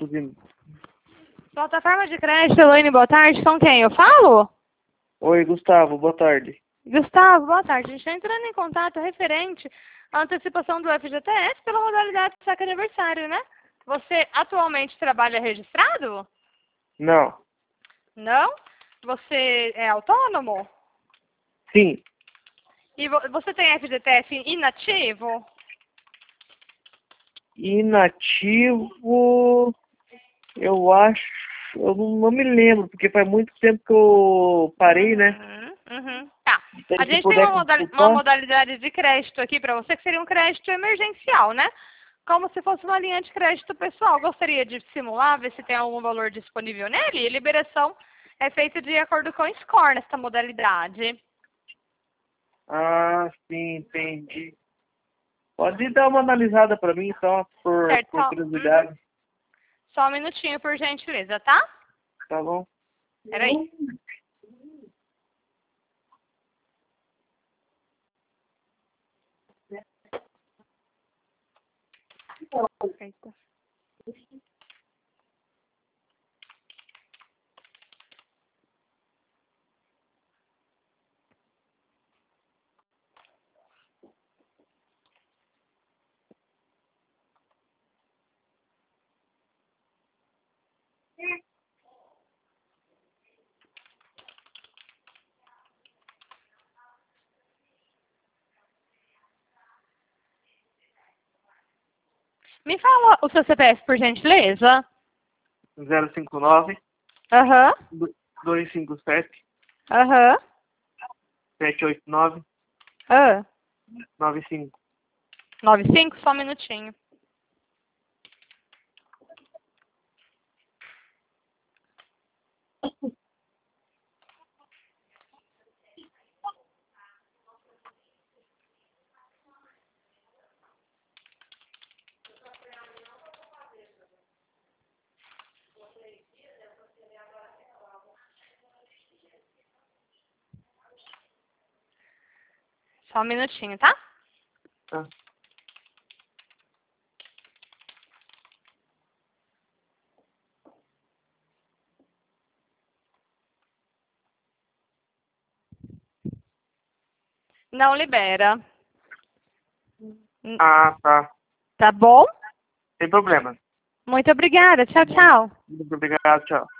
buzindo. Plataforma de crédito, Elaine, boa tarde. Com quem eu falo? Oi, Gustavo, boa tarde. Gustavo, boa tarde. A gente está entrando em contato referente à antecipação do FGTS pela modalidade de saque aniversário, né? Você atualmente trabalha registrado? Não. Não? Você é autônomo? Sim. E você tem FGTS inativo? Inativo, eu acho, eu não me lembro, porque faz muito tempo que eu parei, né? Tá. Se A gente tem puder uma consultar. modalidade de crédito aqui para você, que seria um crédito emergencial, né? Como se fosse uma linha de crédito pessoal. Gostaria de simular, ver se tem algum valor disponível nele. E liberação é feita de acordo com o score nessa modalidade. Ah, sim, entendi. Pode dar uma analisada para mim, então, por Certo? curiosidade. Só um minutinho, por gentileza, tá? Tá bom? Peraí. Eita. Me fala o seu CPF, por gentileza. 059 Aham. 257 Aham. 789 95. 95? Só um minutinho. Só um minutinho, tá? Tá. Não libera. Ah, tá. Tá bom? Sem problema. Muito obrigada. Tchau, tchau. Muito obrigado, tchau.